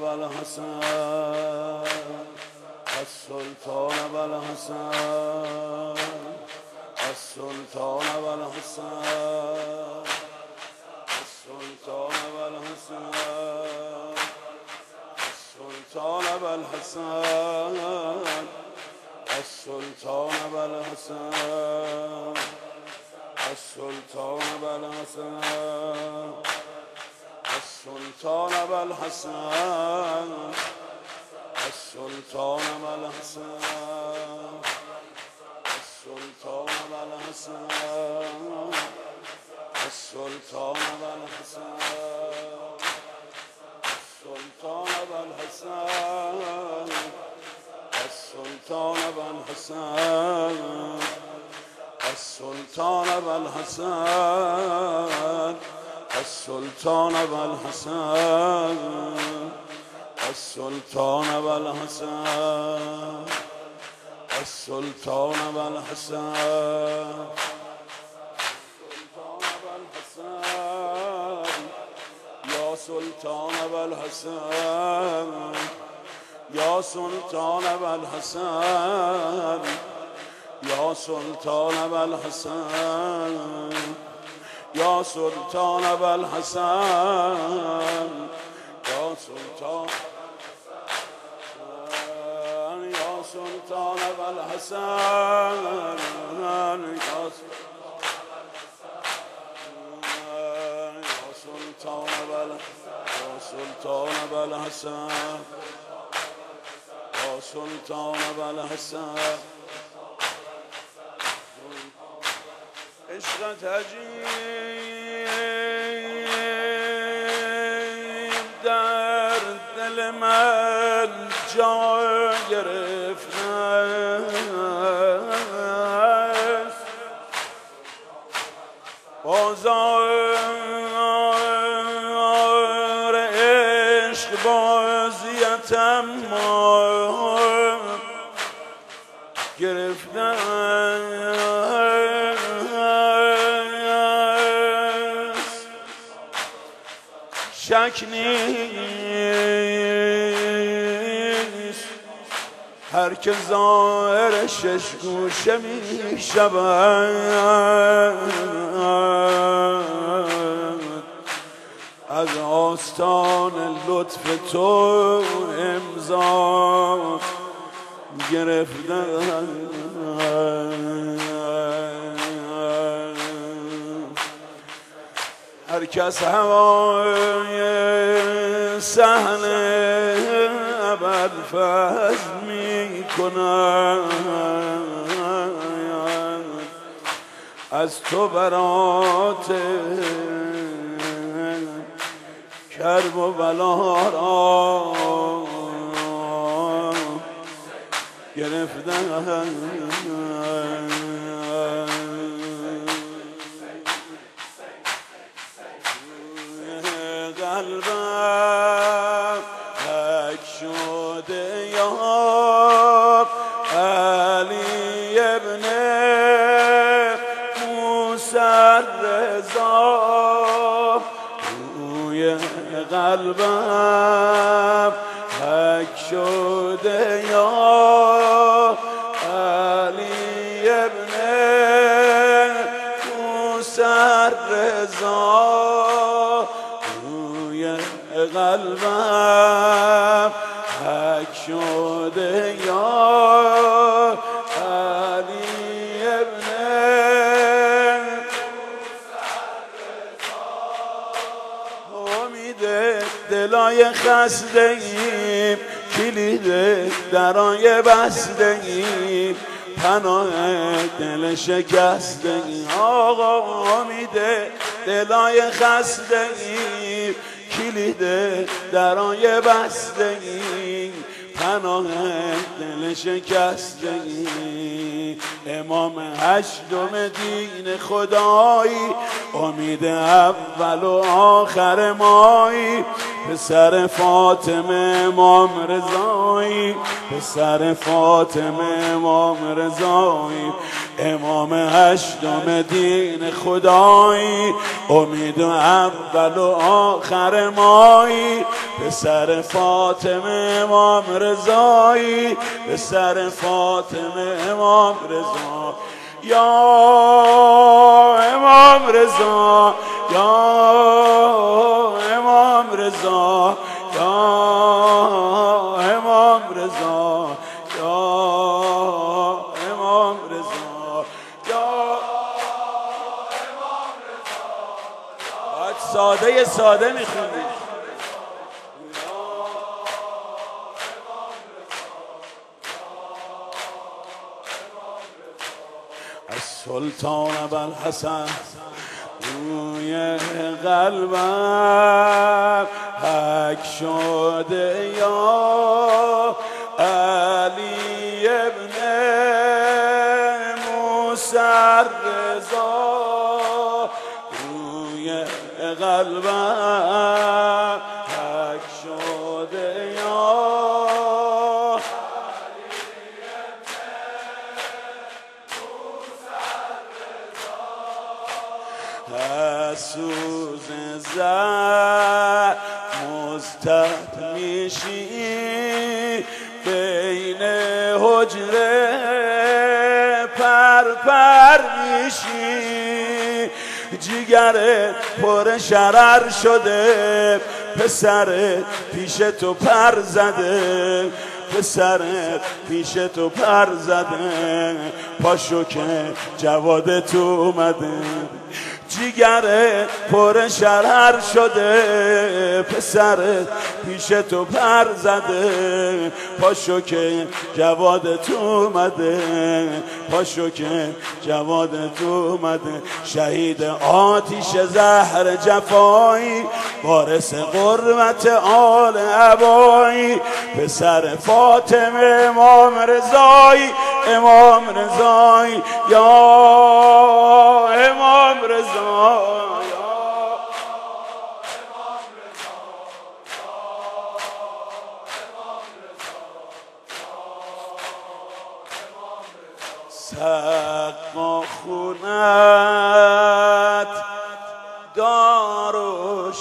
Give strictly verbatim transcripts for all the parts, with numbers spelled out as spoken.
والحسن السلطان والحسن السلطان والحسن السلطان والحسن السلطان والحسن السلطان والحسن السلطان والحسن السلطان والحسن السلطان والحسن السلطان والحسن السلطان والحسن السلطان والحسن السلطان والحسن السلطان والحسن السلطان والحسن السلطان والحسن السلطان والحسن يا سلطان والحسن يا سلطان والحسن يا سلطان والحسن يا سلطان والحسن يا سلطان يا سلطان والحسن يا سلطان والحسن يا سلطان والحسن عشقت عجیب در دل من جا گرفته است بازار عشق بازیتم گرفته شک نیست هر که ظاهر شش گوشه می شود از آستان لطف تو امضا گرفته هر کس هوای صحن ابوالفضل می کند از تو برات کرب و بلا را گرفتن قلبم تک شده یا علی ابن موسی رضا روی قلبم تک شده یا علی ابن موسی رضا قلبم حک شده یا علی ابن امید دلای خستگی کلید درای بستگی پناه دل شکستگی آقا امید دلای خستگی کلید درای بستگی پناه دل شکستگی امام هشتم دین خدایی امید اول و آخر مایی پسر فاطمه امام رضایی، پسر فاطمه امام رضایی، امام هشتم دین خدایی، امید و اول و آخر مایی، پسر فاطمه امام رضایی، پسر فاطمه امام رضا، یا امام رضا، یا امام رضا، یا امام رضا، یا امام رضا، یا امام رضا. باید ساده ساده میخوندی. از سلطان ابوالحسن روی قلبم حک شده یا علی ابن موسی رضا، روی قلبم حک شده یا سوز زد مستد میشی بین حجره پر پر میشی، جگر پر شرر شده پسر پیش تو پر زده، پسر پیش تو پر زده، پاشو که جواد تو اومده، جگر پر شرر شده پسر پیش تو پر زده، پاشو که جواد تو اومده، پاشو که جواد تو اومده، شهید آتیش زهر جفایی، وارث قربت آل عبایی، پسر فاطمه امام رضایی، امام رضایی، یا امام رضا، سقا خونت دار و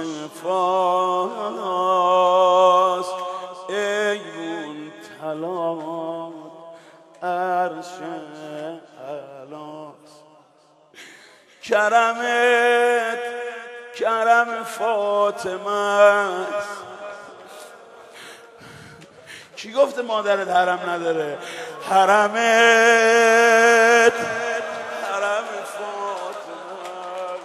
شفاست، ایون طلات عرش علاست، کرمت کرم فاطمه. کی گفته مادرت حرم نداره؟ حرمت حرم فاطمه.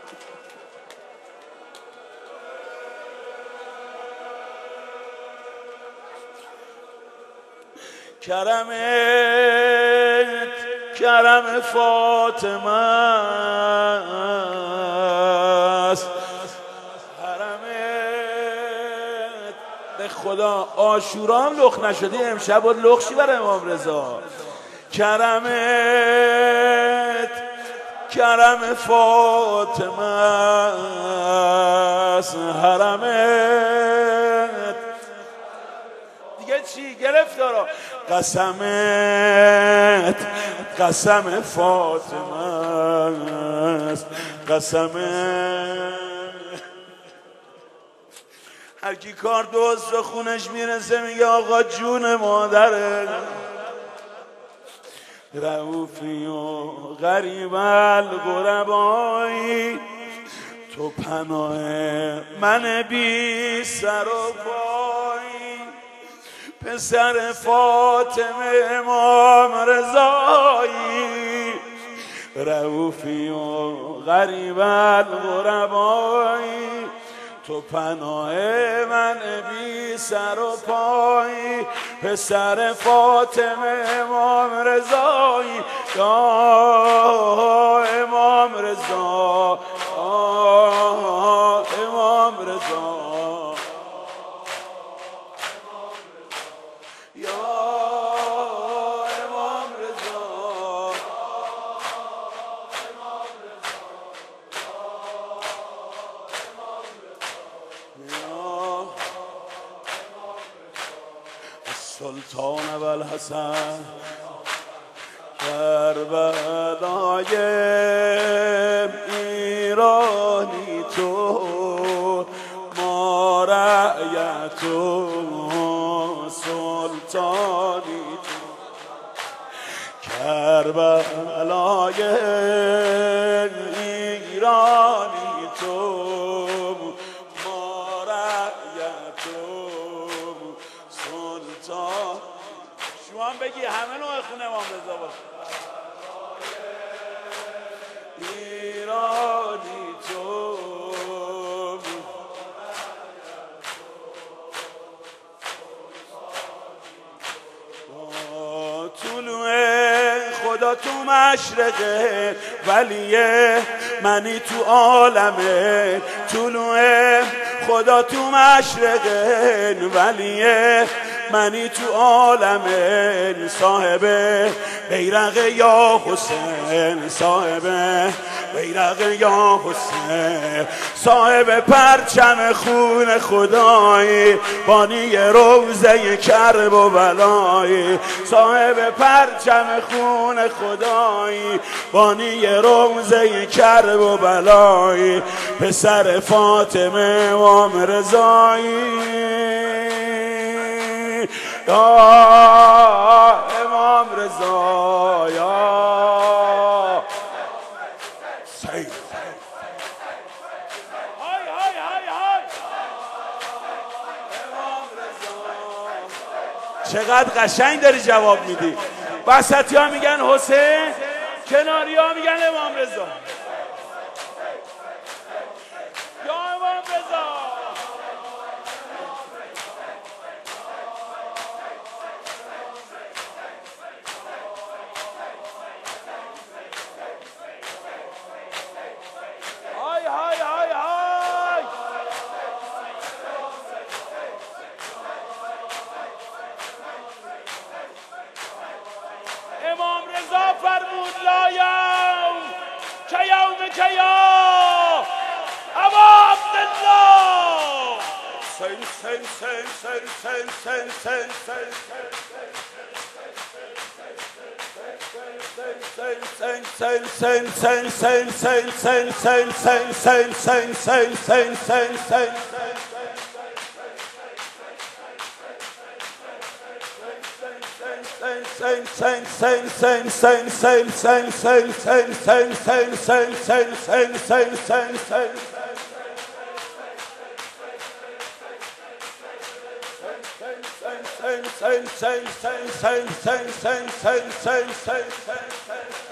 کرمت کرم فاطمه است، حرمت به خدا عاشورا هم لخ نشدی، امشب بود لخشی برای امام رضا. کرمت کرم فاطمه است، حرمت دیگه چی گرفتارا؟ قسمت قسم فاطمه است، قسمت. هر کی کار دوست به خونش میرسه میگه آقا جون مادره. رؤوفی و غریب الغربایی، تو پناه من بی سر و پایی، پسر فاطمه امام رضایی، رؤوفی و غریب الغربایی، تو پناه من بی سر و پایی، پسر فاطمه امام رضایی، یا امام رضا، امام رضا، یا امام رضا، یا سلطان ابوالحسن کربلای ایرانی تو ما رعیت و سلطانی تو کربلای ایرانی تو ما رعیت و سلطان. شما هم بگی همه نوع خونه امام رضا باشه. ایرانی تو طلوع خدا تو مشرقه ولیه منی تو عالمه. طلوع خدا تو مشرقه ولیه منی تو عالمه. صاحب بیرق یا حسین صاحب بیرق یا حسین صاحب پرچم خون خدایی بانی روزه کرب و بلایی. صاحب پرچم خون خدایی بانی روزه کرب و بلایی. پسر فاطمه امام رضایی یا امام رضا یا سید. های های های های امام رضا. چقدر قشنگ داری جواب میدی. وسطی ها میگن حسین، کناری ها میگن امام رضا. یا امام رضا. های های های های امام رضا فرمود لا یوم که یوم که یا ابا عبدالله. سین سین سین سین سین سین سین سین